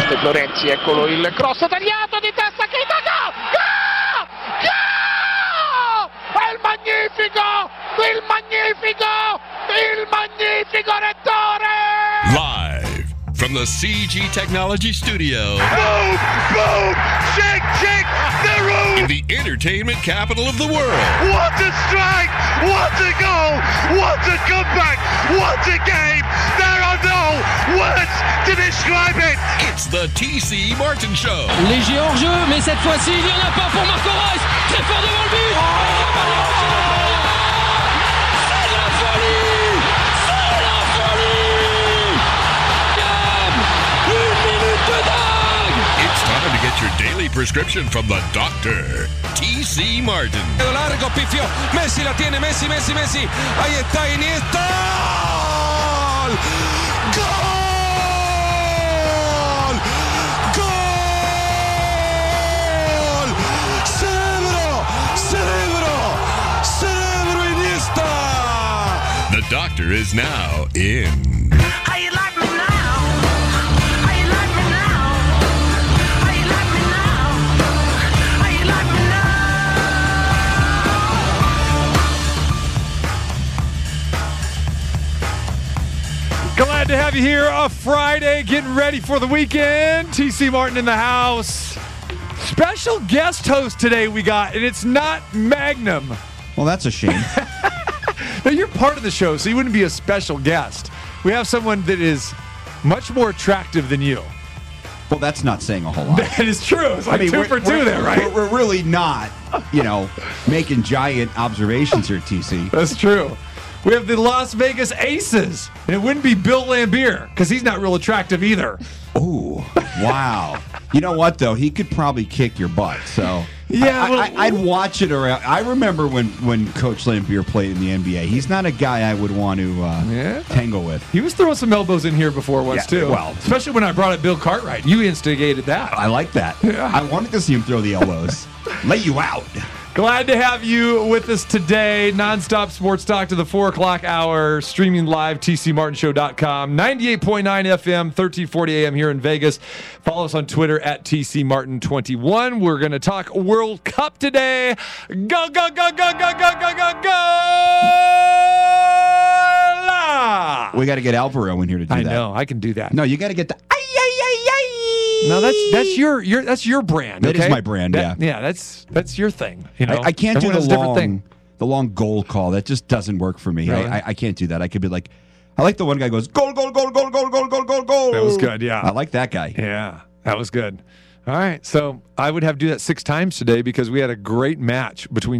De Florenzi, eccolo il cross tagliato di testa, Keita, è il magnifico Rettore! Live from the CG Technology Studio. Boom, boom, shake, the room! In the entertainment capital of the world. What a strike! What a goal! What a comeback! What a game! There are no words to describe it! It's the TC Martin Show. Léger hors-jeu, mais cette fois-ci, il n'y en a pas pour Marco Reus. Très fort devant le but. C'est de la folie! C'est la folie! Damn! Une minute de dingue! It's time to get your daily prescription from the doctor, TC Martin. Largo, pifio, Messi la tiene, Messi, ahí está Iniesta, ¡gol! ¡Gol! Cerebro Iniesta! The doctor is now in. How you like me now? How you like me now? How you like me now? How you like me now? Glad to have you here a Friday, getting ready for the weekend. TC Martin in the house. Special guest host today we got, and it's not Magnum. Well, that's a shame. Now, you're part of the show, so you wouldn't be a special guest. We have someone that is much more attractive than you. Well, that's not saying a whole lot. That is true. It's like 2 for 2 there, right? We're really not, making giant observations here, TC. That's true. We have the Las Vegas Aces, and it wouldn't be Bill Lambier because he's not real attractive either. Oh, wow. You know what, though? He could probably kick your butt, so... Yeah, I'd watch it around. I remember when Coach Lambier played in the NBA. He's not a guy I would want to tangle with. He was throwing some elbows in here before once, too. Well, especially when I brought up Bill Cartwright. You instigated that. I like that. Yeah. I wanted to see him throw the elbows. Lay you out. Glad to have you with us today. Nonstop sports talk to the 4 o'clock hour. Streaming live, tcmartinshow.com. 98.9 FM, 1340 AM here in Vegas. Follow us on Twitter at tcmartin21. We're going to talk World Cup today. Go, go, go, go, go, go, go, go, go! We got to get Alvaro in here to do that. I know. I can do that. No, you got to get the... No, that's your brand. That okay? is my brand. Yeah, that's your thing. You know, I can't do the long goal call. That just doesn't work for me. Really? I can't do that. I could be like, I like the one guy goes goal, goal, goal, goal, goal, goal, goal, goal, goal. That was good. Yeah, I like that guy. Yeah, that was good. All right, so I would have to do that 6 times today because we had a great match between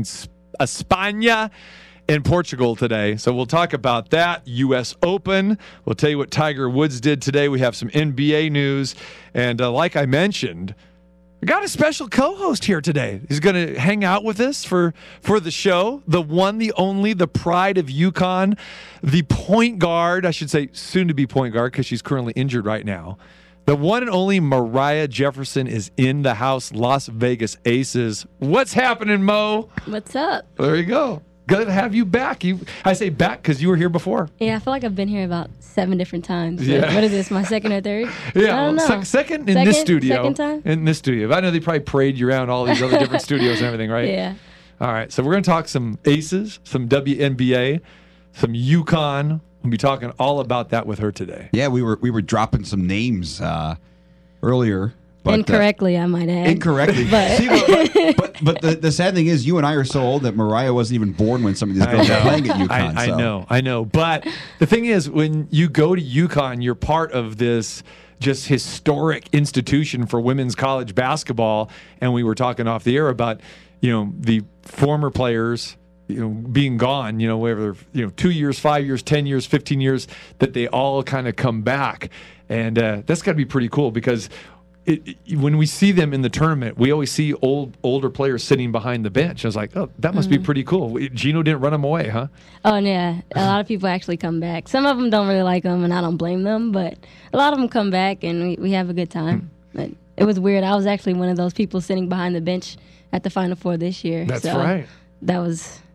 España in Portugal today. So we'll talk about that. U.S. Open. We'll tell you what Tiger Woods did today. We have some NBA news. And like I mentioned, we got a special co-host here today. He's going to hang out with us for the show. The one, the only, the pride of UConn, the point guard, I should say soon to be point guard because she's currently injured right now. The one and only Moriah Jefferson is in the house, Las Vegas Aces. What's happening, Mo? What's up? There you go. Good to have you back. I say back because you were here before. Yeah, I feel like I've been here about 7 different times. Yeah. What is this, my second or third? Yeah, I don't know. Second in this studio. Second time? In this studio. I know they probably parade you around all these other different studios and everything, right? Yeah. All right, so we're going to talk some Aces, some WNBA, some UConn. We'll be talking all about that with her today. Yeah, we were dropping some names earlier. But, incorrectly, I might add. Incorrectly. But, See, but the sad thing is, you and I are so old that Mariah wasn't even born when some of these girls were playing at UConn. I know. But the thing is, when you go to UConn, you're part of this just historic institution for women's college basketball. And we were talking off the air about, the former players, being gone, whether 2 years, 5 years, 10 years, 15 years, that they all kind of come back. And that's got to be pretty cool because when we see them in the tournament, we always see older players sitting behind the bench. I was like, oh, that must be pretty cool. Gino didn't run them away, huh? Oh, yeah. A lot of people actually come back. Some of them don't really like them, and I don't blame them. But a lot of them come back, and we have a good time. But it was weird. I was actually one of those people sitting behind the bench at the Final Four this year. That's so right. That was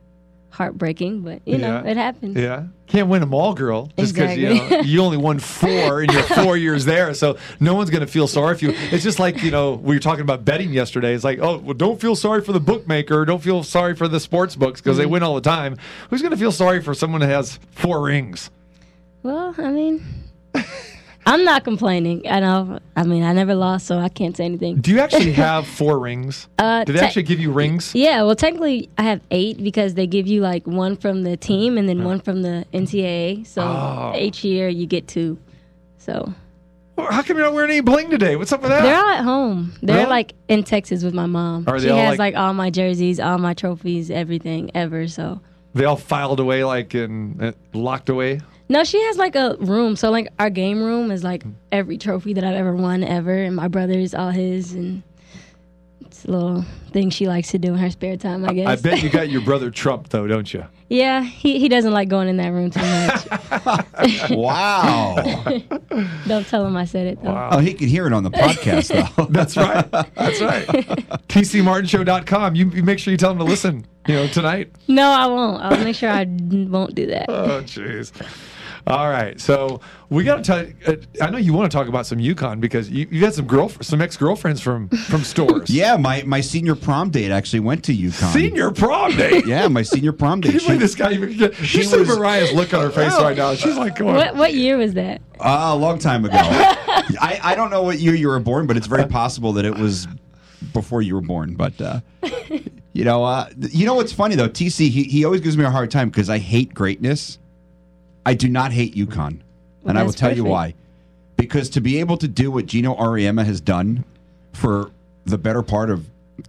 heartbreaking, but you know, it happens. Yeah. Can't win them all, girl. Just because Exactly. you only won 4 in your 4 years there. So no one's going to feel sorry for you. It's just like, we were talking about betting yesterday. It's like, oh, well, don't feel sorry for the bookmaker. Don't feel sorry for the sports books because they win all the time. Who's going to feel sorry for someone that has 4 rings? Well, I mean, I'm not complaining. I know. I mean, I never lost, so I can't say anything. Do you actually have 4 rings? Do they actually give you rings? Yeah, well, technically, I have 8 because they give you like 1 from the team and then 1 from the NCAA. So each year you get 2. So Well, how come you're not wearing any bling today? What's up with that? they're all at home. They're Really? like in Texas with my mom. Are they She all, has like- like all my jerseys, all my trophies, everything ever. So They all filed away, like, and locked away? no, she has like a room. So like our game room is like every trophy that I've ever won ever, and my brother's all his, and it's a little thing she likes to do in her spare time, I guess. I bet you got your brother Trump, though, don't you? Yeah, he doesn't like going in that room too much. Wow. Don't tell him I said it though. Oh, he can hear it on the podcast, though. That's right. That's right. TCMartinshow.com. You make sure you tell him to listen, tonight. No, I won't. I'll make sure I won't do that. Oh, jeez. All right. So we got to tell I know you want to talk about some UConn because you had some ex-girlfriends from stores. Yeah, my senior prom date actually went to UConn. Senior prom date? Yeah, my senior prom date. Can you believe this guy even get... You see Mariah's look on her face right now. She's like going... What year was that? A long time ago. I don't know what year you were born, but it's very possible that it was before you were born. But you know what's funny though? TC he always gives me a hard time because I hate greatness. I do not hate UConn, and I will tell you why. Because to be able to do what Gino Auriemma has done for the better part of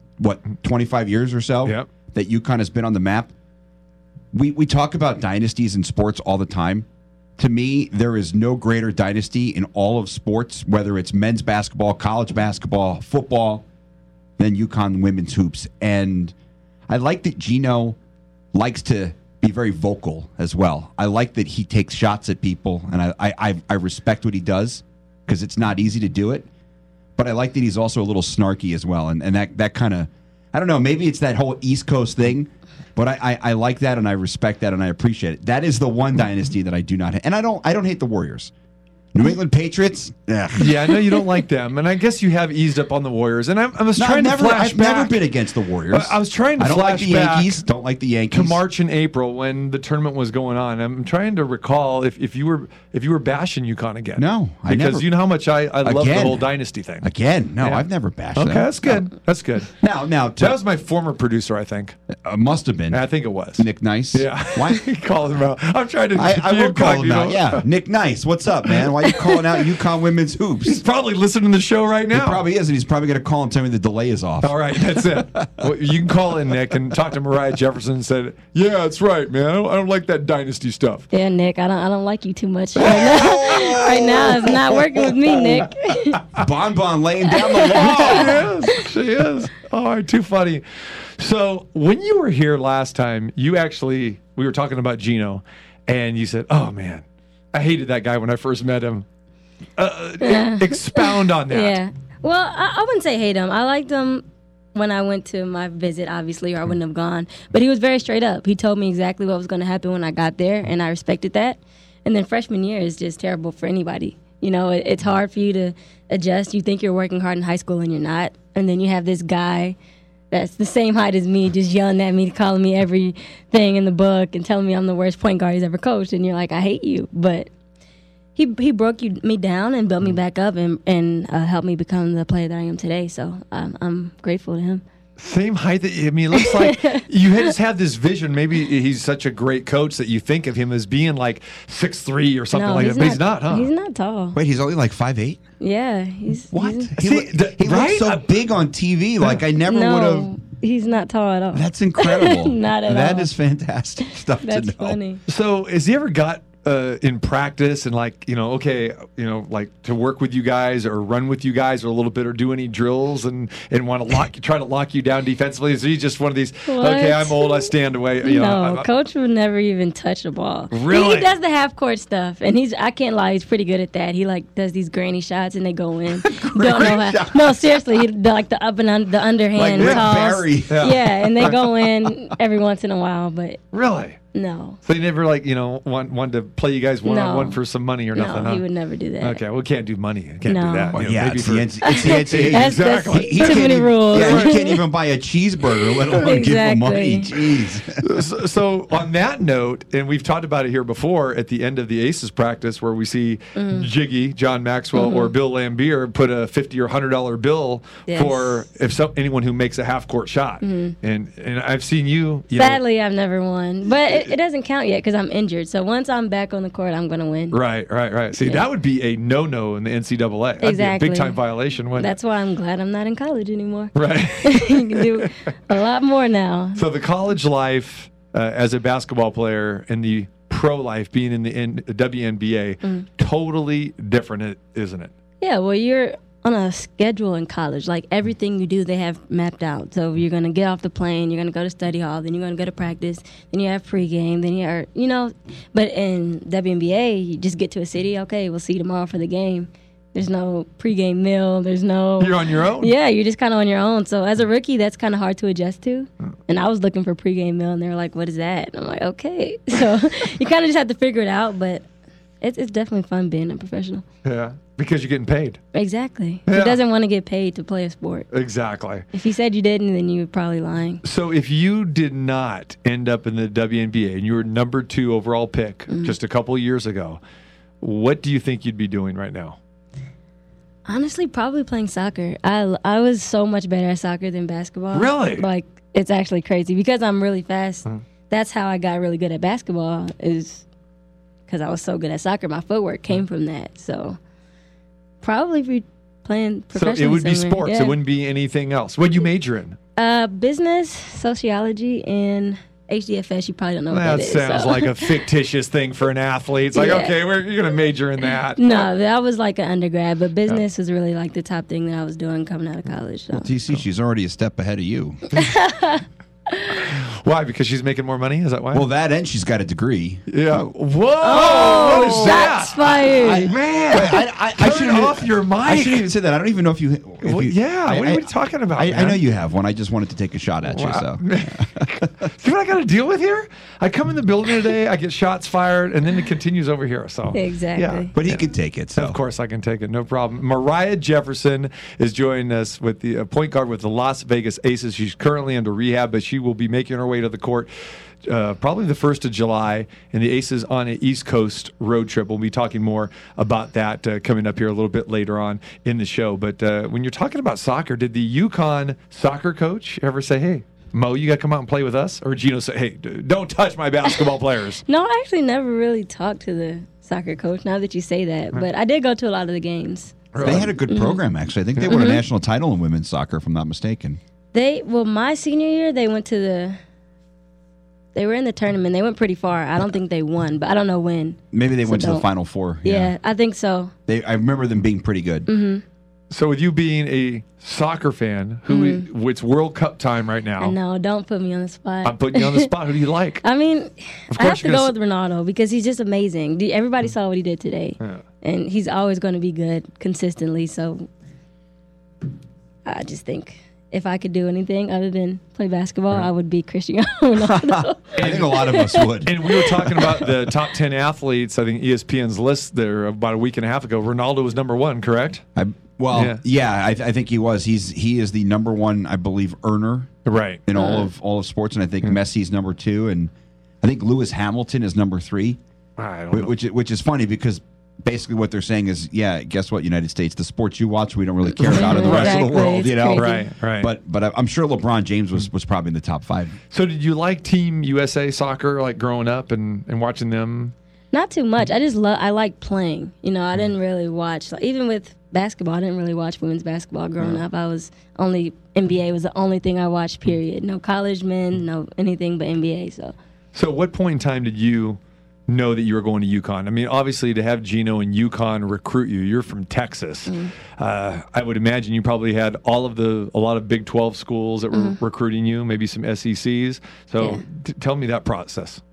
25 years or so, Yep. that UConn has been on the map. We talk about dynasties in sports all the time. To me, there is no greater dynasty in all of sports, whether it's men's basketball, college basketball, football, than UConn women's hoops. And I like that Gino likes to be very vocal as well. I like that he takes shots at people, and I respect what he does because it's not easy to do it. But I like that he's also a little snarky as well, and that kind of, I don't know, maybe it's that whole East Coast thing, but I like that and I respect that and I appreciate it. That is the one dynasty that I do not hate. And I don't hate the Warriors. New England Patriots? Ugh. Yeah, I know you don't like them, and I guess you have eased up on the Warriors. And I was trying to flash I've back. never been against the Warriors. I was trying to I don't like flash the back Yankees. Don't like the Yankees. to March and April when the tournament was going on. I'm trying to recall if you were bashing UConn again. No, I because never. you know how much I love the Again. whole dynasty thing. Again, no, Yeah. I've never bashed Okay, them. that's good. That's good. Now, That was my former producer, I think. must have been I think it was. Nick Nice. Yeah. Why? He called him out. I'm trying to. I will call him out. incognito. Yeah, Nick Nice. What's up, man? Why are you calling out UConn women's hoops? He's probably listening to the show right He now. probably is, and he's probably going to call and tell me the delay is off. All right, that's it. Well, you can call in, Nick, and talk to Mariah Jefferson and say, yeah, that's right, man. I don't like that dynasty stuff. Yeah, Nick, I don't like you too much right now. Right now, it's not working with me, Nick. Bon laying down the law. She is. Oh, too funny. So when you were here last time, we were talking about Gino, and you said, oh, man, I hated that guy when I first met him. Expound on that. Yeah. Well, I wouldn't say hate him. I liked him when I went to my visit, obviously, or I wouldn't have gone. But he was very straight up. He told me exactly what was going to happen when I got there, and I respected that. And then freshman year is just terrible for anybody. It's hard for you to adjust. You think you're working hard in high school, and you're not. And then you have this guy that's the same height as me just yelling at me, calling me everything in the book and telling me I'm the worst point guard he's ever coached. And you're like, I hate you. But he broke me down and built me back up and helped me become the player that I am today. So I'm grateful to him. Same height. It looks like you just have this vision. Maybe he's such a great coach that you think of him as being like 6'3" or something No, like that. But he's not, huh? He's not tall. Wait, he's only like 5'8"? Yeah, he's What? he's- He looks so big on TV. Like I never would have. no, he's not tall at all. That's incredible. Not at That all. is fantastic stuff That's to know. funny. So has he ever got in practice and like, okay, like to work with you guys or run with you guys or a little bit or do any drills and want to try to lock you down defensively? Is he just one of these, okay, I'm old, I stand away? No, coach would never even touch the ball. Really? He does the half court stuff, and I can't lie, he's pretty good at that. He like does these granny shots and they go in. Don't know how. No, seriously, he like the up and the underhand like toss. Barry. Yeah, and they go in every once in a while, but Really? no. So you never wanted to play you guys one-on-one for some money or nothing, No, huh? he would never do that. Okay, we can't do money. Can't do No. that. Well, Maybe it's for- the NCAA. That's Exactly. too many rules. Yeah, he can't even buy a cheeseburger, let alone give him money. Exactly. Jeez. So on that note, and we've talked about it here before, at the end of the Aces practice where we see Jiggy, John Maxwell, or Bill Lambier put a $50 or $100 bill Yes. for anyone who makes a half-court shot. And I've seen you know, Sadly, I've never won, but it doesn't count yet because I'm injured. So once I'm back on the court, I'm going to win. Right. See, Yeah. that would be a no-no in the NCAA. That'd Exactly. be a big-time violation, wouldn't That's why I'm glad I'm not in college anymore. it? Right. You can do a lot more now. So the college life as a basketball player and the pro life being in the WNBA, totally different, isn't it? Yeah, well, you're on a schedule in college. Like everything you do, they have mapped out. So you're going to get off the plane, you're going to go to study hall, then you're going to go to practice, then you have pregame, then you're, but in WNBA, you just get to a city, okay, we'll see you tomorrow for the game. There's no pregame meal. There's no. You're on your own. Yeah, you're just kind of on your own. So as a rookie, that's kind of hard to adjust to. And I was looking for pregame meal, and they were like, "What is that?" And I'm like, "Okay." So you kind of just have to figure it out. But it's definitely fun being a professional. Yeah, because you're getting paid. Exactly. Yeah. Who doesn't want to get paid to play a sport? Exactly. If you said you didn't, then you were probably lying. So if you did not end up in the WNBA and you were number 2 overall pick just a couple of years ago, what do you think you'd be doing right now? Honestly, probably playing soccer. I was so much better at soccer than basketball. Really? Like, it's actually crazy because I'm really fast. That's how I got really good at basketball is because I was so good at soccer. My footwork came from that. So probably be playing So professionally it would be somewhere. sports. Yeah. It wouldn't be anything else. What'd you major in? Business, sociology, and HDFS. You probably don't know what That that is. sounds so. like a fictitious thing for an athlete. It's like, Yeah. okay, you're going to major in that. No, that was like an undergrad, but business was really like the top thing that I was doing coming out of college. So. TC, she's already a step ahead of you. Why? Because she's making more money? Is that why? Well, that and she's got a degree. yeah. Whoa! What is Shots that? fired. Man, I turn shouldn't off your mic. I shouldn't even say that. I don't even know if you. Well, yeah, what are you talking about, I man? know you have one. I just wanted to take a shot at you. So See what I got to deal with here? I come in the building today, I get shots fired, and then it continues over here. So Exactly. Yeah. but he could take it. So Of course, I can take it. No problem. Mariah Jefferson is joining us with the point guard with the Las Vegas Aces. She's currently under rehab, but she will be making her way to the court probably the 1st of July, and the Aces on an East Coast road trip. We'll be talking more about that coming up here a little bit later on in the show. But when you're talking about soccer, did the UConn soccer coach ever say, hey, Mo, you got to come out and play with us? Or Gino say, hey, don't touch my basketball players? No, I actually never really talked to the soccer coach now that you say that, but I did go to a lot of the games. they had a good program. Actually, I think they won a national title in women's soccer, if I'm not mistaken. My senior year, they were in the tournament. They went pretty far. I don't think they won, but I don't know when. Maybe they So went to the don't- Final Four. Yeah, I think so. I remember them being pretty good. So with you being a soccer fan, it's World Cup time right now. I know. Don't put me on the spot. I'm putting you on the spot. Who do you like? I mean, I have course to you're go gonna with Ronaldo because he's just amazing. Everybody saw what he did today, and he's always going to be good consistently. So I just think if I could do anything other than play basketball, I would be Cristiano Ronaldo. I think a lot of us would. And we were talking about the top 10 athletes. I think ESPN's list there about a week and a half ago. Ronaldo was number 1, correct? I think he was. He is the number 1, I believe, earner Right. in all of sports, and I think Messi's number 2, and I think Lewis Hamilton is number 3, I don't know. which is funny because basically what they're saying is, yeah, guess what, United States, the sports you watch, we don't really care about in the rest of the Exactly. world, It's you know? crazy. Right. But I'm sure LeBron James was probably in the top 5. So did you like Team USA soccer, like growing up and watching them? Not too much. I like playing. I didn't really watch. Like, even with basketball, I didn't really watch women's basketball growing up. NBA was the only thing I watched, period. No college men, no anything but NBA. So So at what point in time did you know that you were going to UConn? I mean, obviously, to have Gino and UConn recruit you, you're from Texas. I would imagine you probably had a lot of Big 12 schools that were recruiting you, maybe some SECs. So tell me that process.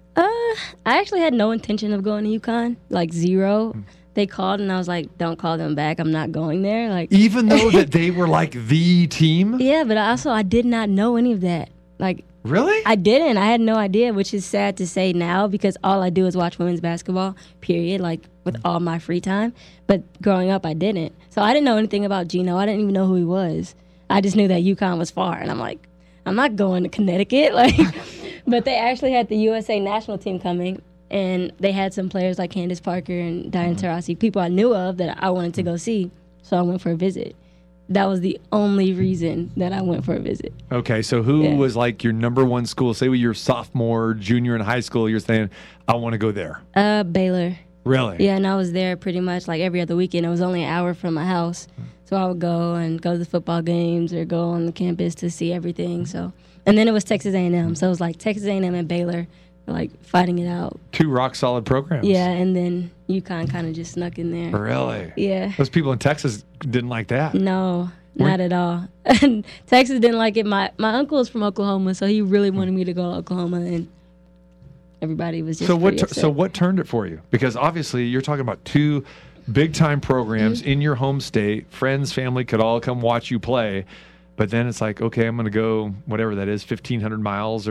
I actually had no intention of going to UConn, like zero. They called and I was like, don't call them back. I'm not going there. Like, even though that they were like the team? Yeah, but also I did not know any of that. Like, really? I didn't. I had no idea, which is sad to say now because all I do is watch women's basketball, period, like with all my free time. But growing up, I didn't. So I didn't know anything about Gino. I didn't even know who he was. I just knew that UConn was far. And I'm like, I'm not going to Connecticut. Like, but they actually had the USA national team coming. And they had some players like Candace Parker and Diana Taurasi, people I knew of that I wanted to go see. So I went for a visit. That was the only reason that I went for a visit. Okay, so who was like your number one school? Say when you're sophomore, junior in high school, you're saying, I want to go there. Baylor. Really? Yeah, and I was there pretty much like every other weekend. It was only an hour from my house. So I would go to the football games or go on the campus to see everything. So, and then it was Texas A&M. So it was like Texas A&M and Baylor. Like fighting it out. 2 rock solid programs. Yeah, and then UConn kind of just snuck in there. Really? Yeah. Those people in Texas didn't like that. No, not at all. And Texas didn't like it. My uncle is from Oklahoma, so he really wanted me to go to Oklahoma, and everybody was just so what turned it for you? Because obviously you're talking about 2 big time programs in your home state. Friends, family could all come watch you play. But then it's like, okay, I'm going to go whatever that is, 1,500 miles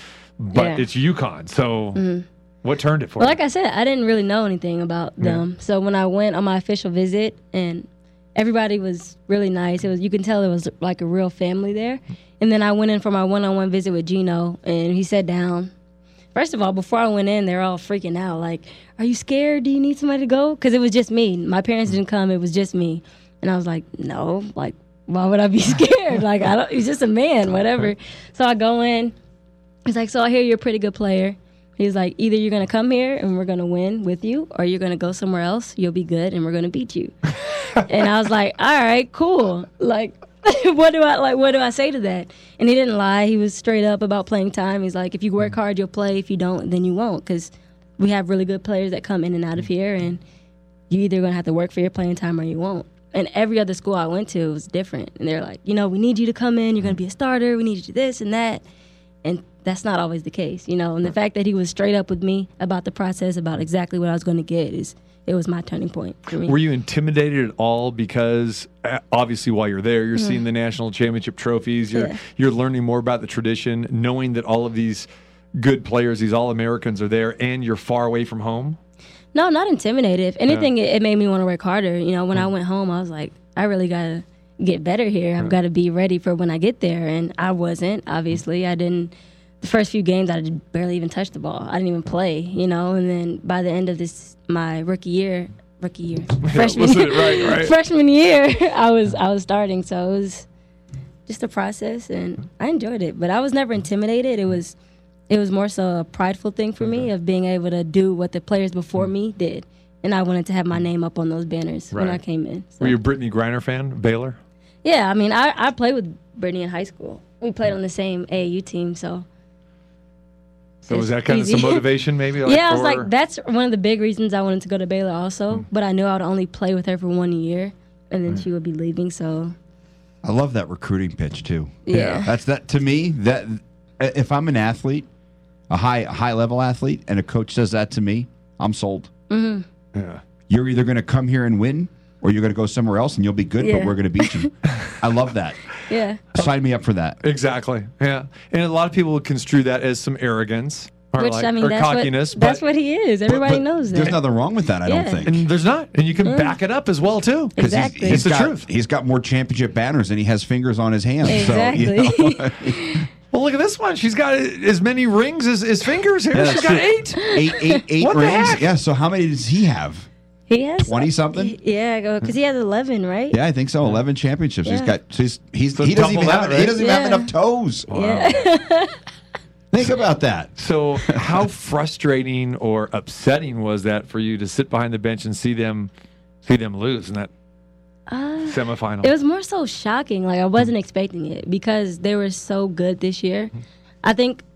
but it's UConn. So what turned it for you? Well, like I said, I didn't really know anything about them. Yeah. So when I went on my official visit, and everybody was really nice. You can tell it was like a real family there. And then I went in for my one-on-one visit with Gino, and he sat down. First of all, before I went in, they were all freaking out. Like, are you scared? Do you need somebody to go? Because it was just me. My parents didn't come. It was just me. And I was like, no, like, why would I be scared? Like, he's just a man, whatever. So I go in. He's like, so I hear you're a pretty good player. He's like, either you're going to come here and we're going to win with you, or you're going to go somewhere else, you'll be good, and we're going to beat you. And I was like, all right, cool. Like, what do I say to that? And he didn't lie. He was straight up about playing time. He's like, if you work hard, you'll play. If you don't, then you won't, because we have really good players that come in and out of here, and you either going to have to work for your playing time or you won't. And every other school I went to was different. And they're like, we need you to come in. You're going to be a starter. We need you to do this and that. And that's not always the case, And the fact that he was straight up with me about the process, about exactly what I was going to get, it was my turning point for me. Were you intimidated at all? Because obviously while you're there, you're seeing the national championship trophies. You're learning more about the tradition, knowing that all of these good players, these All-Americans are there, and you're far away from home? No, not intimidated. If anything, it made me want to work harder. When I went home, I was like, I really got to get better here. I've got to be ready for when I get there. And I wasn't, obviously. I didn't. The first few games, I barely even touched the ball. I didn't even play, And then by the end of my freshman year, I was starting. So it was just a process, and I enjoyed it. But I was never intimidated. It was more so a prideful thing for me of being able to do what the players before me did. And I wanted to have my name up on those banners when I came in. So. Were you a Brittany Griner fan, Baylor? Yeah, I mean, I played with Brittany in high school. We played on the same AAU team, so was that kind of some motivation maybe? I was like, that's one of the big reasons I wanted to go to Baylor also. But I knew I would only play with her for 1 year, and then she would be leaving, so. I love that recruiting pitch, too. Yeah. That's that to me, that if I'm an athlete, a high level athlete, and a coach says that to me, I'm sold. Mm-hmm. Yeah. You're either going to come here and win, or you're going to go somewhere else and you'll be good, but we're going to beat you. I love that. Yeah. Sign me up for that. Exactly. Yeah. And a lot of people would construe that as some arrogance or that's cockiness. That's what he is. Everybody knows that. There's nothing wrong with that, I don't think. And there's not. And you can back it up as well, too. Exactly. It's the truth. He's got more championship banners and he has fingers on his hands. Exactly. So, Well, look at this one. She's got as many rings as fingers here. Yeah, She's got 8. Eight What the rings. heck? Yeah, so how many does he have? He has 20-something? Yeah, because he has 11, right? Yeah, I think so. 11 championships. Yeah. He doesn't even have enough toes. Wow. Yeah. Think about that. So how frustrating or upsetting was that for you to sit behind the bench and see them lose in that semifinal? It was more so shocking. Like, I wasn't expecting it because they were so good this year. I think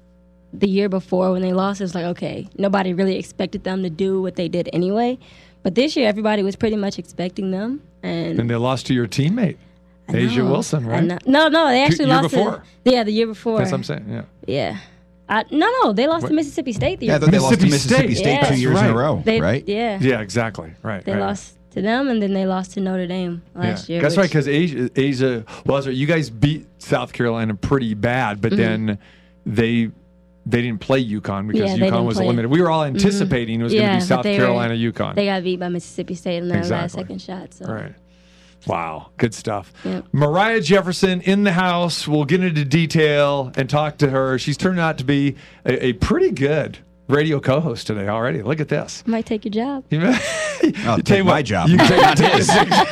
the year before when they lost, it was like, okay, nobody really expected them to do what they did anyway. But this year, everybody was pretty much expecting them. And they lost to your teammate, Asia Wilson, right? No, they actually Year lost before. the year before. That's what I'm saying, yeah. Yeah. No, they lost to Mississippi State the year Yeah, I thought they lost to Mississippi Mississippi State State. 2 years in a Right. row, right? Yeah. Yeah, exactly. Right. They right. lost to them, and then they lost to Notre Dame last year. That's right, which- because Asia well, you guys beat South Carolina pretty bad, but then they didn't play UConn because Yeah, they UConn didn't was play. eliminated. We were all anticipating it was going to be but South they Carolina, UConn. They got beat by Mississippi State in their last Exactly. second shot. So. Right. Wow. Good stuff. Yep. Mariah Jefferson in the house. We'll get into detail and talk to her. She's turned out to be a pretty good radio co-host today already. Look at this. Might take your job. I'll You take my job. You Not his.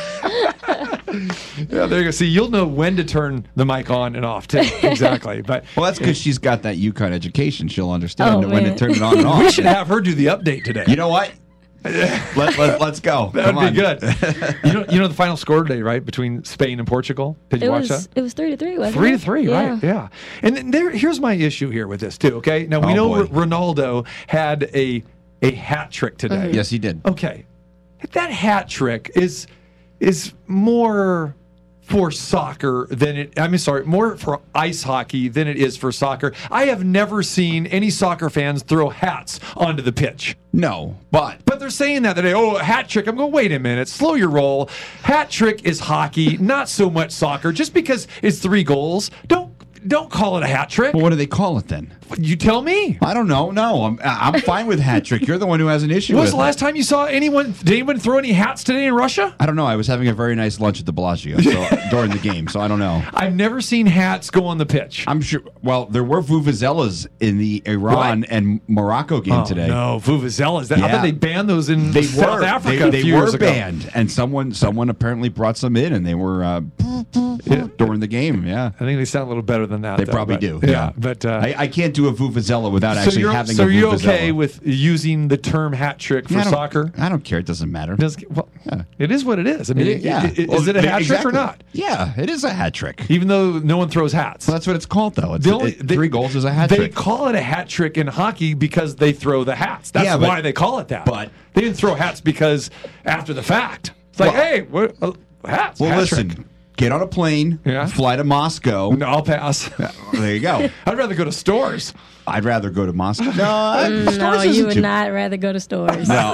Yeah, there you go. See, you'll know when to turn the mic on and off, too. Exactly. But Well, that's because she's got that UConn education. She'll understand Oh, when to man. turn it on and off. we should have her do the update today. You know what? Let's go. That Come would be on. good. You know the final score today, right? Between Spain and Portugal. Did you watch that? It was 3-3, wasn't 3-3, it? right? Yeah. And then here's my issue here with this too. Okay, now we Oh, know boy. Ronaldo had a hat trick today. Yes, he did. Okay, that hat trick is more for soccer than it. More for ice hockey than it is for soccer. I have never seen any soccer fans throw hats onto the pitch. No, but But they're saying that today. Oh, a hat trick. I'm going, wait a minute. Slow your roll. Hat trick is hockey, not so much soccer. Just because it's 3 goals, don't call it a hat trick. what do they call it then? You tell me. I don't know. No, I'm fine with hat trick. You're the one who has an issue When with was the last time you saw anyone? Did anyone throw any hats today in Russia? I don't know. I was having a very nice lunch at the Bellagio during the game, so I don't know. I've never seen hats go on the pitch. I'm sure. Well, there were vuvuzelas in the Iran and Morocco game today. No, vuvuzelas. I Yeah. thought they banned those in They South were. Africa a They few were years ago. banned, and someone apparently brought some in, and they were during the game. Yeah, I think they sound a little better than that. they though, probably but- do. Yeah, but I can't do a vuvuzela without actually having so a vuvuzela. you're okay with using the term hat trick for Yeah, soccer? I don't care. It doesn't matter. It is what it is. I mean, is it a hat trick or not? Yeah, it is a hat trick. Even though no one throws hats. Well, that's what it's called, though. It's The only- 3 goals is a hat They trick. call it a hat trick in hockey because they throw the hats. That's Yeah, but- why they call it that. but- they didn't throw hats because after the fact. It's like, Well- hey, what, hats. Well, hat listen, trick. get on a plane, Yeah. fly to Moscow. No, I'll pass. There you go. I'd rather go to stores. I'd rather go to Moscow. No, No, stores you isn't would too- not rather go to stores. No.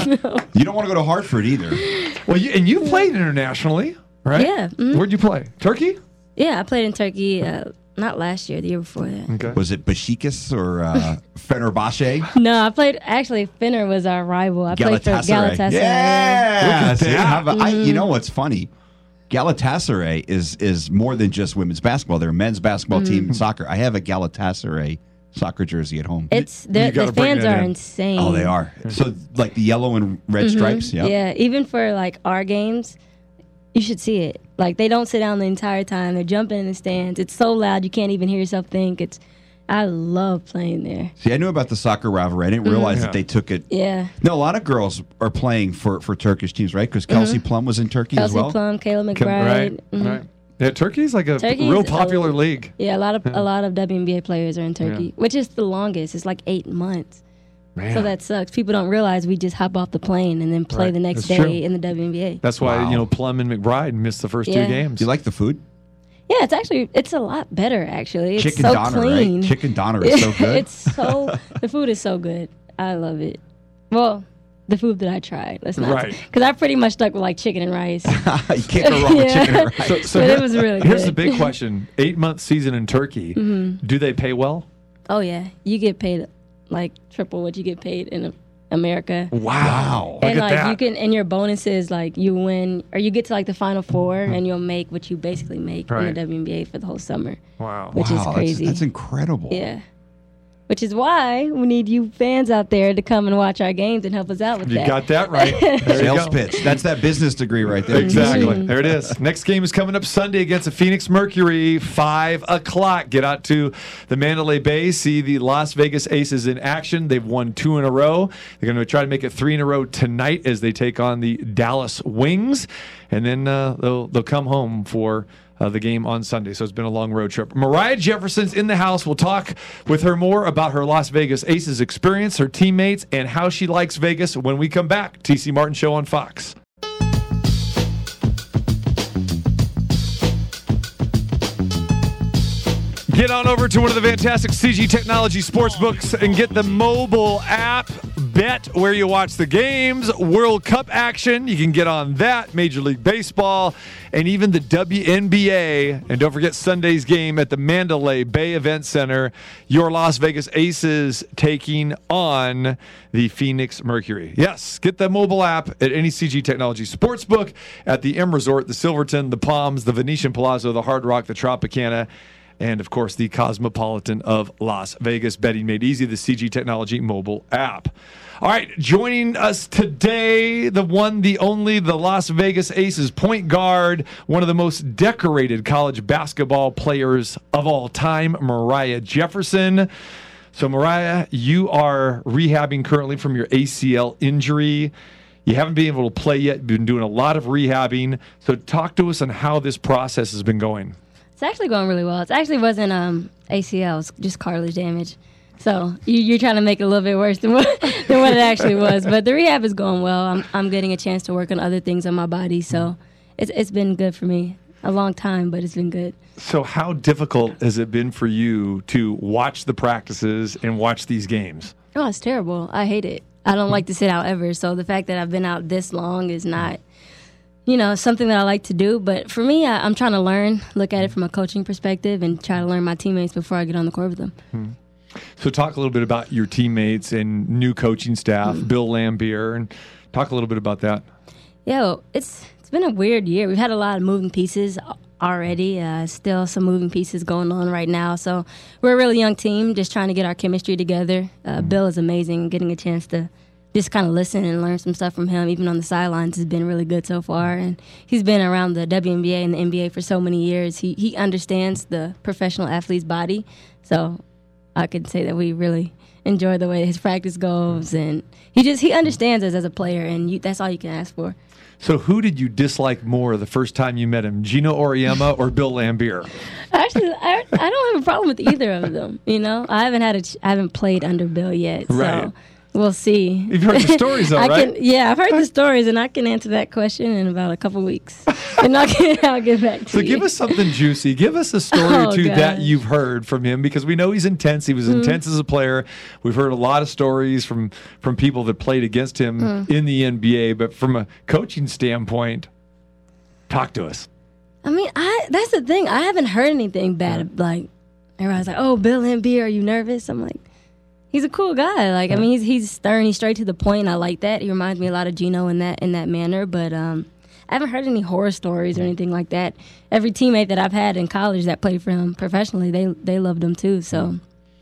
You don't want to go to Hartford either. Well, you played internationally, right? Yeah, mhm. Where'd you play? Turkey? Yeah, I played in Turkey not last year, the year before that. Okay. Was it Besiktas or Fenerbahce? No, I played. Actually, Finner was our rival. I played for Galatasaray. Yeah. Look at See, that. how about- you know what's funny? Galatasaray is more than just women's basketball. They're a men's basketball team in soccer. I have a Galatasaray soccer jersey at home. It's You gotta the bring fans that are in. insane. Oh, they are. So like the yellow and red stripes. Yep. Yeah, even for like our games, you should see it. Like they don't sit down the entire time. They're jumping in the stands. It's so loud you can't even hear yourself think. I love playing there. See, I knew about the soccer rivalry. I didn't realize Yeah. that they took it. Yeah. No, a lot of girls are playing for Turkish teams, right? Because Kelsey Plum was in Turkey as Kelsey well. Plum, Kayla Come- McBride. Mhm. Right. Yeah, Turkey's like a Turkey's real popular league. Yeah, a lot of WNBA players are in Turkey, Yeah. which is the longest. It's like 8 months. Man. So that sucks. People don't realize we just hop off the plane and then play Right. the next That's day true. in the WNBA. That's why, Wow. Plum and McBride missed the first Yeah. 2 games. Do you like the food? Yeah, it's a lot better actually. It's Chicken so doner, clean. right? Chicken doner is so good. The food is so good. I love it. Well, the food that I tried. Let's not. Right. Because I pretty much stuck with like chicken and rice. You can't go wrong with Yeah. chicken and rice. So But here- it was really Here's good. the big question: 8-month season in Turkey. Do they pay well? Oh yeah, you get paid like triple what you get paid in America. Wow! Look And at like that. you can, and your bonuses, like you win or you get to like the final 4, and you'll make what you basically make Right. in the WNBA for the whole summer. Wow! Which is crazy. That's incredible. Yeah. Which is why we need you fans out there to come and watch our games and help us out with You that. got that right. There you Sales go. pitch. That's that business degree right there. Exactly. There it is. Next game is coming up Sunday against the Phoenix Mercury, 5 o'clock. Get out to the Mandalay Bay, see the Las Vegas Aces in action. They've won 2 in a row. They're going to try to make it 3 in a row tonight as they take on the Dallas Wings. and then they'll come home for the game on Sunday. So it's been a long road trip. Moriah Jefferson's in the house. We'll talk with her more about her Las Vegas Aces experience, her teammates, and how she likes Vegas when we come back. TC Martin Show on Fox. Get on over to one of the fantastic CG Technology sportsbooks and get the mobile app. Bet where you watch the games, World Cup action. You can get on that, Major League Baseball, and even the WNBA. And don't forget Sunday's game at the Mandalay Bay Event Center. Your Las Vegas Aces taking on the Phoenix Mercury. Yes, get the mobile app at any CG Technology sportsbook at the M Resort, the Silverton, the Palms, the Venetian Palazzo, the Hard Rock, the Tropicana, and, of course, the Cosmopolitan of Las Vegas. Betting made easy, the CG Technology mobile app. All right, joining us today, the one, the only, the Las Vegas Aces point guard, one of the most decorated college basketball players of all time, Moriah Jefferson. So, Moriah, you are rehabbing currently from your ACL injury. You haven't been able to play yet. You've been doing a lot of rehabbing. So talk to us on how this process has been going. It's actually going really well. It actually wasn't ACL. It was just cartilage damage. So you're trying to make it a little bit worse than what it actually was. But the rehab is going well. I'm getting a chance to work on other things on my body. So it's been good for me. A long time, but it's been good. So how difficult has it been for you to watch the practices and watch these games? Oh, it's terrible. I hate it. I don't like to sit out ever. So the fact that I've been out this long is not, something that I like to do. But for me, I'm trying to learn, look at it from a coaching perspective, and try to learn my teammates before I get on the court with them. So talk a little bit about your teammates and new coaching staff, Bill Laimbeer, and talk a little bit about that. Yeah, well, it's been a weird year. We've had a lot of moving pieces already. Still some moving pieces going on right now. So we're a really young team, just trying to get our chemistry together. Bill is amazing. Getting a chance to just kind of listen and learn some stuff from him, even on the sidelines, has been really good so far. And he's been around the WNBA and the NBA for so many years. He understands the professional athlete's body. So I could say that we really enjoy the way his practice goes. And he understands us as a player, and that's all you can ask for. So who did you dislike more the first time you met him, Gino Auriemma or Bill Laimbeer? Actually, I don't have a problem with either of them. I haven't played under Bill yet, right. So we'll see. You've heard the stories, though, right? I've heard the stories, and I can answer that question in about a couple weeks, and I'll get back to you. So give us something juicy. Give us a story or two that you've heard from him, because we know he's intense. He was intense as a player. We've heard a lot of stories from people that played against him in the NBA, but from a coaching standpoint, talk to us. I mean, that's the thing. I haven't heard anything bad. Like, everybody's like, "Oh, Bill Laimbeer, are you nervous?" I'm like, he's a cool guy. Like, I mean, he's stern. He's straight to the point. I like that. He reminds me a lot of Gino in that manner. But I haven't heard any horror stories or anything like that. Every teammate that I've had in college that played for him professionally, they loved him too. So.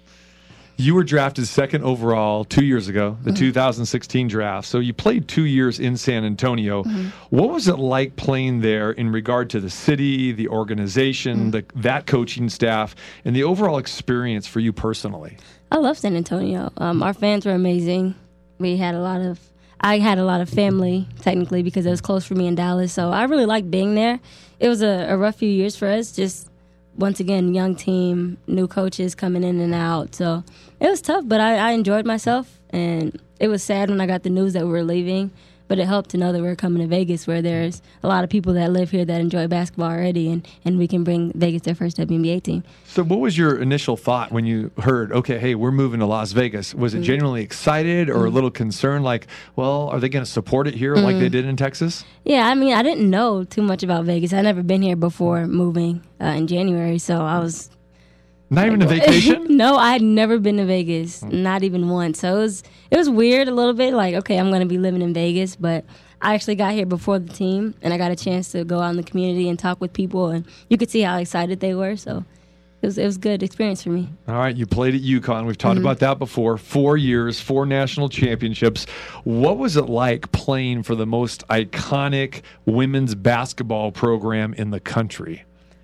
You were drafted second overall 2 years ago, the 2016 draft. So you played 2 years in San Antonio. What was it like playing there in regard to the city, the organization, that coaching staff, and the overall experience for you personally? I love San Antonio. Our fans were amazing. I had a lot of family, technically, because it was close for me in Dallas. So I really liked being there. It was a rough few years for us, just once again, young team, new coaches coming in and out. So it was tough, but I enjoyed myself. And it was sad when I got the news that we were leaving, but it helped to know that we were coming to Vegas, where there's a lot of people that live here that enjoy basketball already, and we can bring Vegas their first WNBA team. So what was your initial thought when you heard, okay, hey, we're moving to Las Vegas? Was it genuinely excited or a little concerned, like, well, are they going to support it here like they did in Texas? Yeah, I mean, I didn't know too much about Vegas. I'd never been here before moving in January, so I was... Not even a vacation? No, I had never been to Vegas, not even once. So it was weird a little bit, like, okay, I'm going to be living in Vegas, but I actually got here before the team, and I got a chance to go out in the community and talk with people, and you could see how excited they were, so it was a good experience for me. All right, you played at UConn. We've talked about that before. 4 years, 4 national championships. What was it like playing for the most iconic women's basketball program in the country?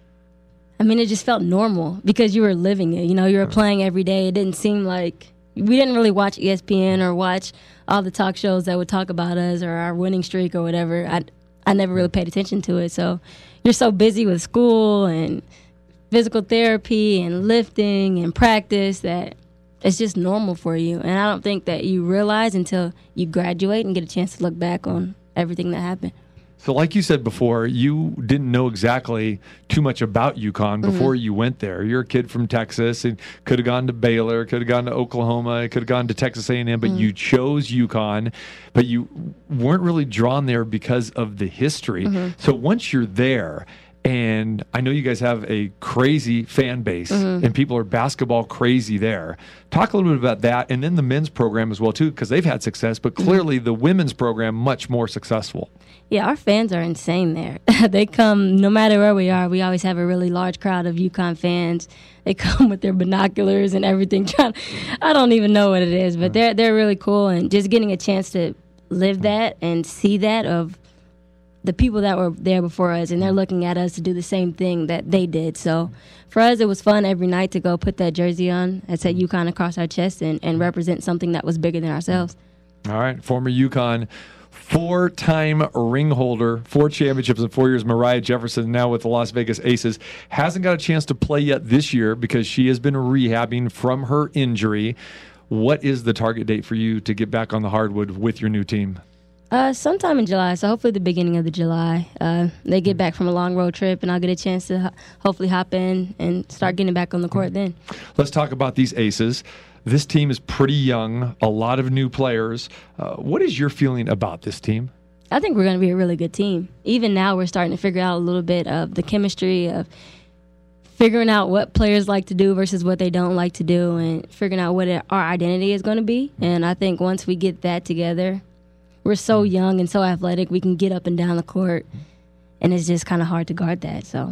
I mean, it just felt normal because you were living it. You were playing every day. It didn't seem like we didn't really watch ESPN or watch all the talk shows that would talk about us or our winning streak or whatever. I never really paid attention to it. So you're so busy with school and physical therapy and lifting and practice that it's just normal for you. And I don't think that you realize until you graduate and get a chance to look back on everything that happened. So like you said before, you didn't know exactly too much about UConn before you went there. You're a kid from Texas and could have gone to Baylor, could have gone to Oklahoma, could have gone to Texas A&M, but you chose UConn, but you weren't really drawn there because of the history. So once you're there, and I know you guys have a crazy fan base, and people are basketball crazy there. Talk a little bit about that, and then the men's program as well, too, because they've had success, but clearly the women's program much more successful. Yeah, our fans are insane there. They come no matter where we are. We always have a really large crowd of UConn fans. They come with their binoculars and everything. I don't even know what it is, but they're really cool. And just getting a chance to live that and see that of the people that were there before us, and they're looking at us to do the same thing that they did. So for us, it was fun every night to go put that jersey on that said UConn across our chest and represent something that was bigger than ourselves. All right, former UConn four-time ring holder, 4 championships in 4 years, Mariah Jefferson, now with the Las Vegas Aces, hasn't got a chance to play yet this year because she has been rehabbing from her injury. What is the target date for you to get back on the hardwood with your new team? Sometime in July, so hopefully the beginning of the July. They get back from a long road trip, and I'll get a chance to hopefully hop in and start getting back on the court then. Let's talk about these Aces. This team is pretty young, a lot of new players. What is your feeling about this team? I think we're going to be a really good team. Even now, we're starting to figure out a little bit of the chemistry of figuring out what players like to do versus what they don't like to do, and figuring out what our identity is going to be. And I think once we get that together, we're so young and so athletic, we can get up and down the court, and it's just kind of hard to guard that. So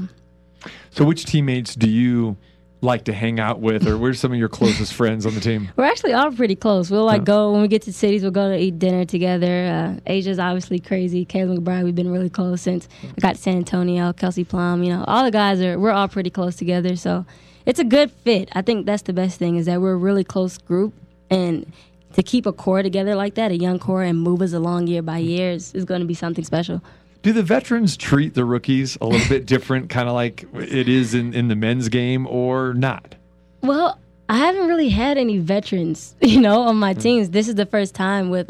which teammates do you like to hang out with, or where's some of your closest friends on the team? We're actually all pretty close. We'll go when we get to cities. We'll go to eat dinner together. Asia's obviously crazy. Caleb McBride, we've been really close since I got to San Antonio. Kelsey Plum, all the guys we're all pretty close together. So it's a good fit. I think that's the best thing is that we're a really close group, and to keep a core together like that, a young core, and move us along year by year is going to be something special. Do the veterans treat the rookies a little bit different, kind of like it is in the men's game, or not? Well, I haven't really had any veterans, on my teams. This is the first time with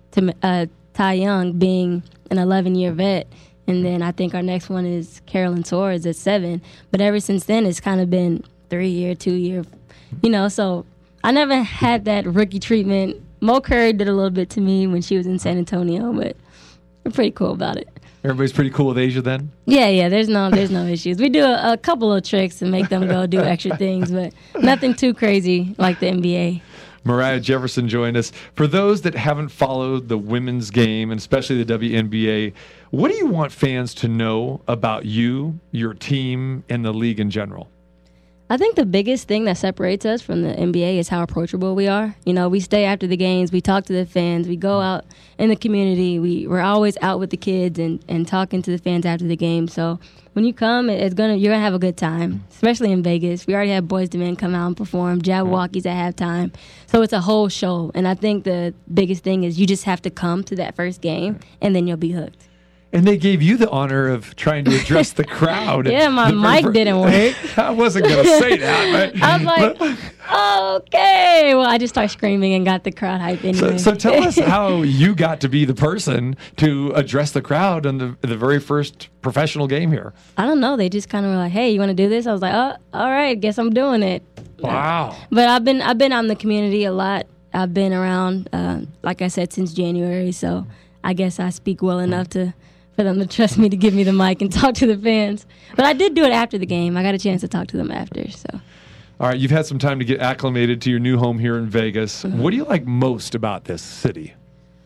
Ty Young being an 11-year vet, and then I think our next one is Carolyn Swords at 7. But ever since then, it's kind of been 3-year, 2-year, so I never had that rookie treatment. Mo Curry did a little bit to me when she was in San Antonio, but we're pretty cool about it. Everybody's pretty cool with Asia then? Yeah, there's no issues. We do a couple of tricks to make them go do extra things, but nothing too crazy like the NBA. Mariah Jefferson joined us. For those that haven't followed the women's game, and especially the WNBA, what do you want fans to know about you, your team, and the league in general? I think the biggest thing that separates us from the NBA is how approachable we are. We stay after the games, we talk to the fans, we go out in the community, we're always out with the kids and talking to the fans after the game. So when you come, you're gonna have a good time, especially in Vegas. We already had Boyz II Men come out and perform, Jabberwockies at halftime. So it's a whole show, and I think the biggest thing is you just have to come to that first game, and then you'll be hooked. And they gave you the honor of trying to address the crowd. Yeah, my mic didn't work. I wasn't going to say that. But, I was like, okay. Well, I just started screaming and got the crowd hype anyway. So tell us how you got to be the person to address the crowd on the very first professional game here. I don't know. They just kind of were like, hey, you want to do this? I was like, oh, all right, guess I'm doing it. Wow. But I've been out in the community a lot. I've been around, like I said, since January. So I guess I speak well enough for them to trust me to give me the mic and talk to the fans. But I did do it after the game. I got a chance to talk to them after. So, all right, you've had some time to get acclimated to your new home here in Vegas. Mm-hmm. What do you like most about this city?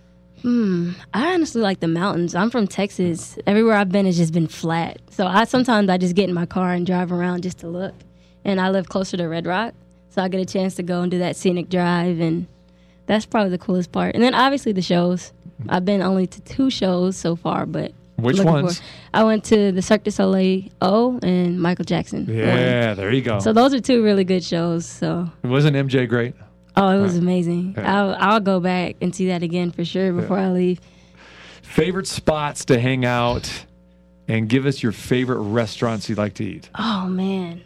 I honestly like the mountains. I'm from Texas. Everywhere I've been has just been flat. So sometimes I just get in my car and drive around just to look. And I live closer to Red Rock, so I get a chance to go and do that scenic drive, and that's probably the coolest part. And then obviously the shows. I've been only to 2 shows so far, but which ones? I went to the Cirque du Soleil and Michael Jackson. Yeah, there you go. So those are 2 really good shows. So wasn't MJ great? Oh, it was amazing. Yeah. I'll go back and see that again for sure before I leave. favorite spots to hang out, and give us your favorite restaurants you'd like to eat. Oh man.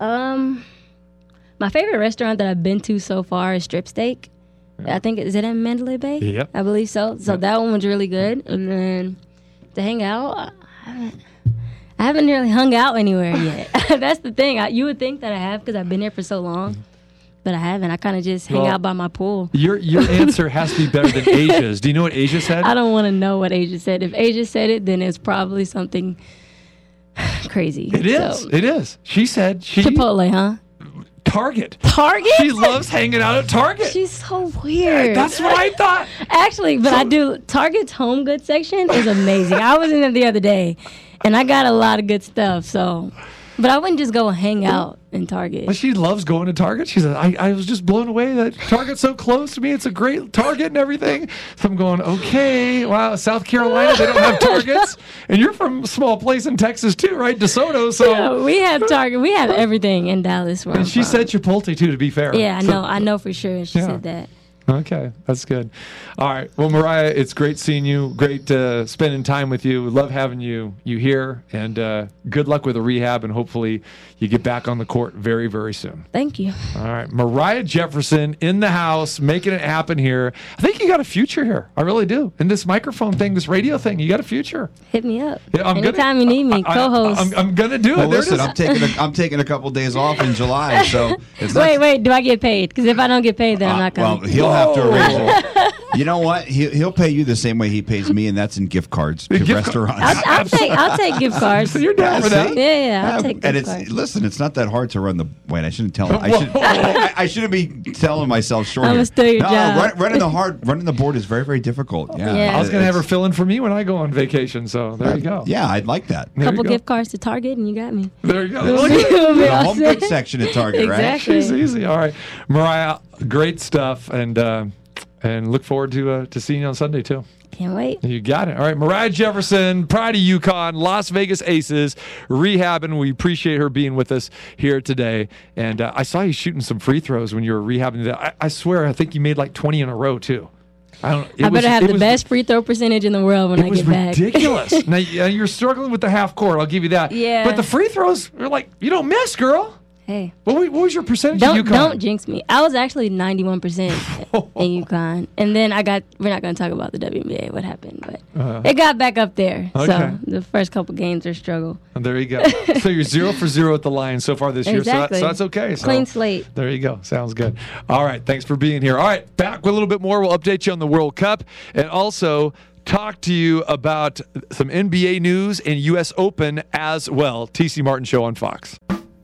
My favorite restaurant that I've been to so far is Strip Steak. I think is it in Mandalay Bay? Yep. I believe so. So that one was really good. And then to hang out, I haven't really hung out anywhere yet. That's the thing. You would think that I have because I've been there for so long, but I haven't. I kind of just hang out by my pool. Your answer has to be better than Asia's. Do you know what Asia said? I don't want to know what Asia said. If Asia said it, then it's probably something crazy. It is. It is. She said Chipotle, huh? Target. Target? She loves hanging out at Target. She's so weird. That's what I thought. Actually, but I do. Target's home goods section is amazing. I was in there the other day, and I got a lot of good stuff. So, but I wouldn't just go hang out in Target. Well, she loves going to Target. She said, I was just blown away that Target's so close to me. It's a great Target and everything. So I'm going, okay, wow, South Carolina, they don't have Targets. And you're from a small place in Texas too, right? DeSoto. So Yeah, we have Target. We have everything in Dallas. Where and I'm she from. said Chipotle too, to be fair. Yeah, So- I know for sure. She Yeah. said that. Okay, that's good. All right. Well, Mariah, it's great seeing you. Great spending time with you. Love having you here. And good luck with the rehab. And hopefully you get back on the court very, very soon. Thank you. All right. Mariah Jefferson in the house, making it happen here. I think you got a future here. I really do. In this microphone thing, this radio thing, you got a future. Hit me up. Yeah, Anytime you need me, co-host. I'm going to do Well, it. There listen, it is. I'm taking a couple days off in July, so it's not, Wait. Do I get paid? Because if I don't get paid, then I'm not well, coming. he'll have to arrange it. You know what? He'll pay you the same way he pays me, and that's in gift cards to Gift restaurants. I'll take gift cards. So you're down for that. see? Yeah, I'll take and gift it's cards. listen, it's not that hard to run the. Wait, I shouldn't tell him. I shouldn't be telling myself short. I'ma here. steal your job. Running the board is very, very difficult. Yeah, Yeah. I was going to have her fill in for me when I go on vacation. So there you go. Yeah, I'd like that. There you Couple go. gift cards to Target, and you got me. There you go. We'll Look at be The all home set. goods section at Target, right? Exactly. She's easy. All right, Mariah, great stuff, and look forward to seeing you on Sunday too. Can't wait. You got it. All right, Mariah Jefferson, Pride of UConn, Las Vegas Aces, rehabbing. We appreciate her being with us here today. And I saw you shooting some free throws when you were rehabbing that. I swear, I think you made like 20 in a row too. I better have the best free throw percentage in the world when I It was get back. ridiculous. Now you're struggling with the half court. I'll give you that. Yeah. But the free throws are like you don't miss, girl. Hey, What was your percentage at UConn? don't jinx me. I was actually 91% in UConn, and then we're not going to talk about the WNBA, what happened, but it got back up there. Okay. So the first couple games are struggle. There you go. So you're 0 for 0 at the line so far this year. Exactly. So that's okay. So Clean slate. There you go. Sounds good. All right. Thanks for being here. All right. Back with a little bit more. We'll update you on the World Cup and also talk to you about some NBA news and U.S. Open as well. TC Martin Show on Fox.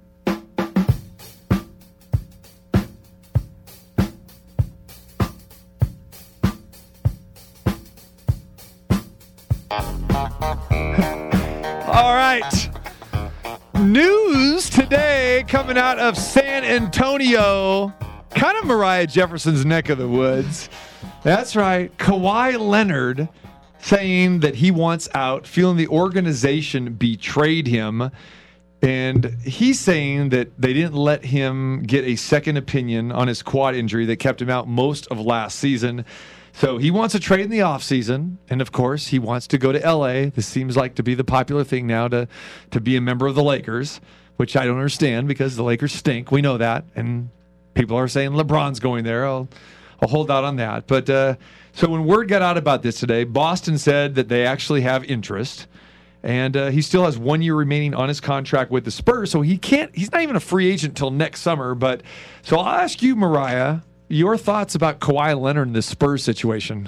All right. News today coming out of San Antonio, kind of Mariah Jefferson's neck of the woods. That's right. Kawhi Leonard saying that he wants out, feeling the organization betrayed him. And he's saying that they didn't let him get a second opinion on his quad injury that kept him out most of last season. So he wants a trade in the offseason, and of course, he wants to go to L.A. This seems like to be the popular thing now to be a member of the Lakers, which I don't understand because the Lakers stink. We know that, and people are saying LeBron's going there. I'll hold out on that. But so when word got out about this today, Boston said that they actually have interest, and he still has 1 year remaining on his contract with the Spurs, so he's not even a free agent until next summer. But so I'll ask you, Mariah, your thoughts about Kawhi Leonard in this Spurs situation?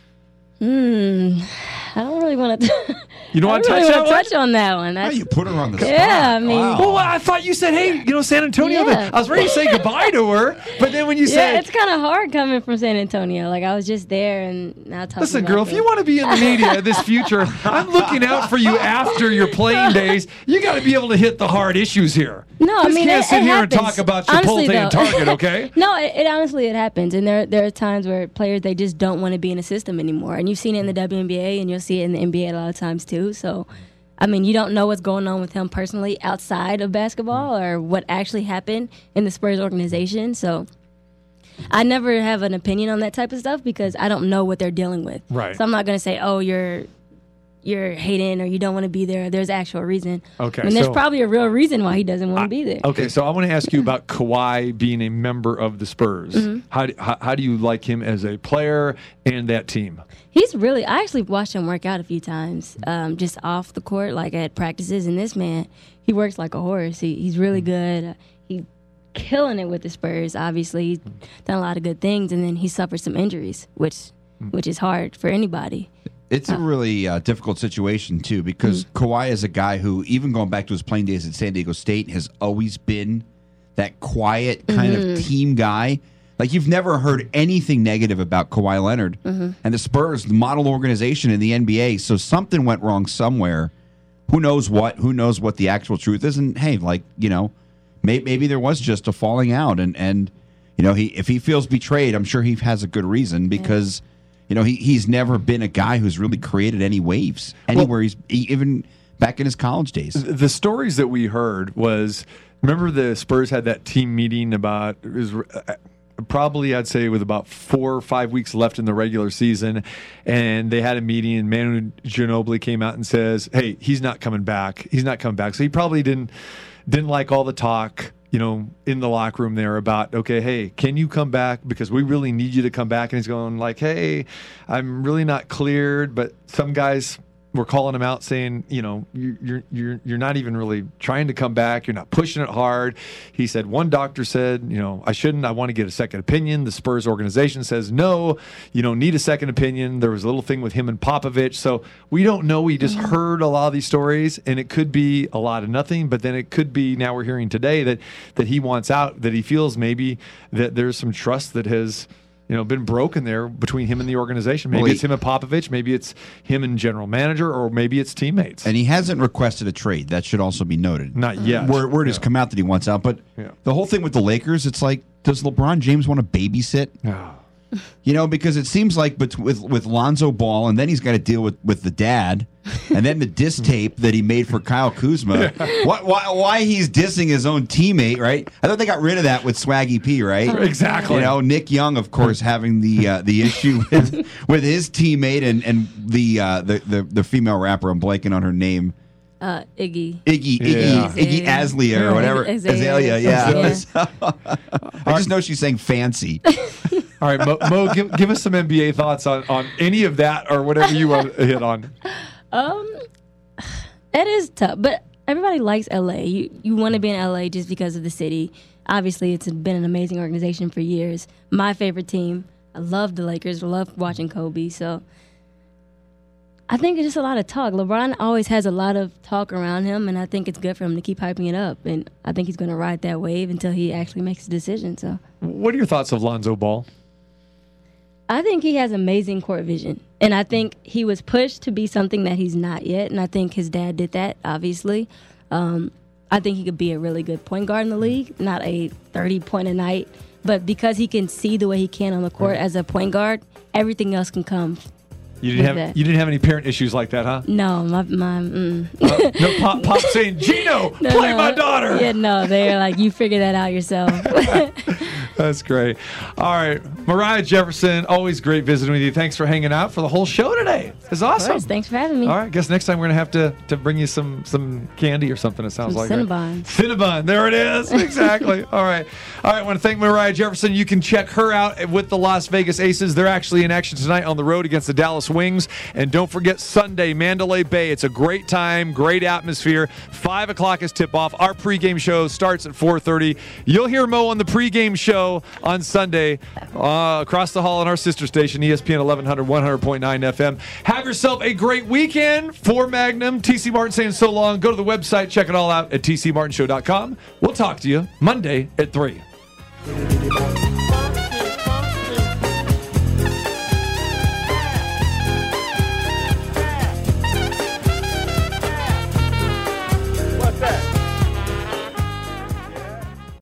I don't really want to. You don't want to really touch that wanna one? touch on that one. How That's, you put her on the spot? Yeah, I mean- Wow. Well, I thought you said, hey, San Antonio. Yeah. I was ready to say goodbye to her, but then when you yeah, said, it's kind of hard coming from San Antonio. Like I was just there, and now talking. listen, about girl, if the- you want to be in the media this future, I'm looking out for you after your playing days. You got to be able to hit the hard issues here. No, I Just mean, can't it sit here happens. and talk about Honestly, Chipotle and though. Target, okay? No, it honestly happens, and there are times where players they just don't want to be in a system anymore, and you've seen it in the WNBA, and you'll see it in the NBA a lot of times too. So, I mean, you don't know what's going on with him personally outside of basketball or what actually happened in the Spurs organization. So, I never have an opinion on that type of stuff because I don't know what they're dealing with. Right. So I'm not going to say, oh, you're hating or you don't want to be there. There's actual reason. Okay, And there's so- probably a real reason why he doesn't want to be there. Okay, so I want to ask you about Kawhi being a member of the Spurs. Mm-hmm. How do you like him as a player and that team? He's really, I actually watched him work out a few times, just off the court, like at practices. And this man, he works like a horse. He's really good. He's killing it with the Spurs, obviously. He's done a lot of good things. And then he suffered some injuries, which is hard for anybody. It's a really difficult situation, too, because Kawhi is a guy who, even going back to his playing days at San Diego State, has always been that quiet kind of team guy. Like, you've never heard anything negative about Kawhi Leonard. And the Spurs, the model organization in the NBA, so something went wrong somewhere. Who knows what? Who knows what the actual truth is? And, hey, like, you know, maybe there was just a falling out. And you know, if he feels betrayed, I'm sure he has a good reason because... You know, he's never been a guy who's really created any waves anywhere. Even back in his college days. The stories that we heard was, remember the Spurs had that team meeting about, it was probably I'd say with about 4 or 5 weeks left in the regular season, and they had a meeting and Manu Ginobili came out and says, hey, he's not coming back. He's not coming back. So he probably didn't like all the talk, you know, in the locker room there about, okay, hey, can you come back? Because we really need you to come back. And he's going like, hey, I'm really not cleared, but some guys were calling him out saying, you know, you're not even really trying to come back. You're not pushing it hard. He said, one doctor said, you know, I want to get a second opinion. The Spurs organization says, no, you don't need a second opinion. There was a little thing with him and Popovich. So we don't know. We just heard a lot of these stories, and it could be a lot of nothing, but then it could be, now we're hearing today that he wants out, that he feels maybe that there's some trust that has, you know, been broken there between him and the organization. Maybe it's him and Popovich, maybe it's him and general manager, or maybe it's teammates. And he hasn't requested a trade. That should also be noted. Not yet. Word has come out that he wants out. But the whole thing with the Lakers, it's like, does LeBron James want to babysit? Oh. You know, because it seems like with Lonzo Ball, and then he's got to deal with the dad, and then the diss tape that he made for Kyle Kuzma. Why he's dissing his own teammate, right? I thought they got rid of that with Swaggy P, right? Exactly. You know, Nick Young, of course, having the issue with his teammate and the female rapper. I'm blanking on her name. Iggy Azalea or whatever. Azalea, yeah. I just know she's saying fancy. All right, Mo, give us some NBA thoughts on any of that or whatever you want to hit on. It is tough, but everybody likes LA. You want to be in LA just because of the city. Obviously, it's been an amazing organization for years. My favorite team. I love the Lakers. I love watching Kobe. So I think it's just a lot of talk. LeBron always has a lot of talk around him, and I think it's good for him to keep hyping it up. And I think he's going to ride that wave until he actually makes a decision. So, what are your thoughts of Lonzo Ball? I think he has amazing court vision, and I think he was pushed to be something that he's not yet, and I think his dad did that, obviously. I think he could be a really good point guard in the league, not a 30-point-a-night, but because he can see the way he can on the court as a point guard, everything else can come. You didn't have any parent issues like that, huh? No, my no pop saying, Gino, play my daughter. Yeah, no, they're like, you figure that out yourself. That's great. All right, Mariah Jefferson, always great visiting with you. Thanks for hanging out for the whole show today. It's awesome. Of course, thanks for having me. All right, guess next time we're gonna have to bring you some candy or something. It sounds like Cinnabon. Cinnabon. There it is. Exactly. All right. I want to thank Mariah Jefferson. You can check her out with the Las Vegas Aces. They're actually in action tonight on the road against the Dallas Wings. And don't forget Sunday, Mandalay Bay. It's a great time, great atmosphere. 5 o'clock is tip-off. Our pregame show starts at 4:30. You'll hear Mo on the pregame show on Sunday across the hall on our sister station, ESPN 1100, 100.9 FM. Have yourself a great weekend. For Magnum, TC Martin saying so long. Go to the website. Check it all out at tcmartinshow.com. We'll talk to you Monday at 3.